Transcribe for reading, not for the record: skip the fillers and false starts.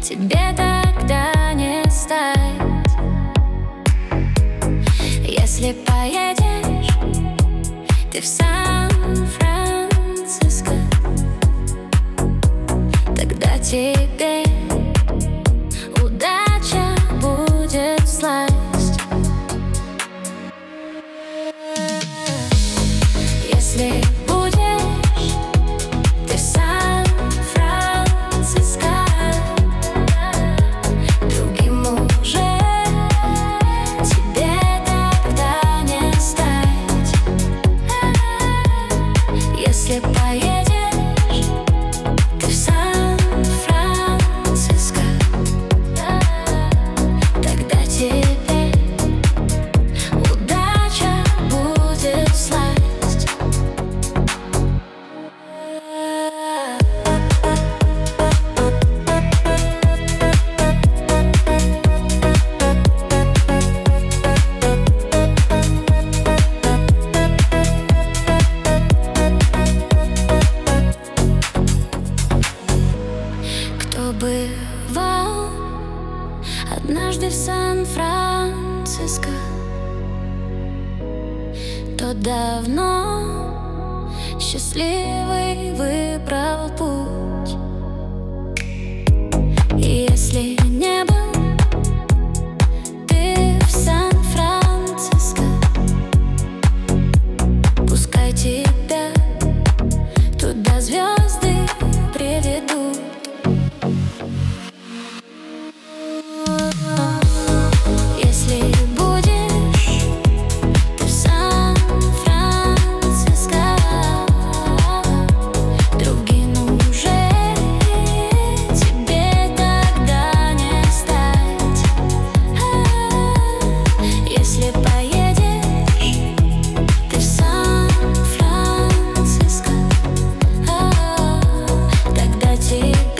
тебе тогда не стать. Если поедешь ты в Сан-Франциско, тогда тебе удача будет всласть. Если будешь ты в Сан-Франциско, другим уже тебе тогда не стать. Если поедешь ты в Сан-Франциско, тогда тебе удача будет всласть. Кто бывал однажды в Сан-Франциско, тот давно счастливый выбрал путь. И если не был ты в Сан-Франциско, пускай тебя туда звезды приведут. Если будешь ты в Сан-Франциско, другим уже тебе тогда не стать. Если поедешь ты в Сан-Франциско, тогда тебе